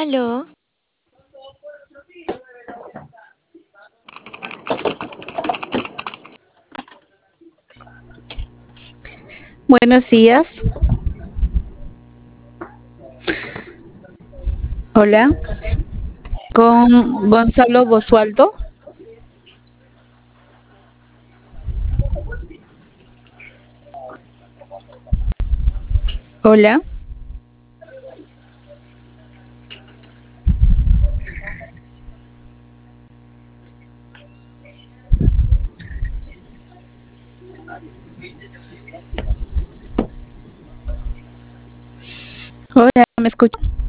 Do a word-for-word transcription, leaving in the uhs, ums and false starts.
Aló, Buenos días. Hola, con Gonzalo Bosualdo. Hola, hola, ¿me escucha?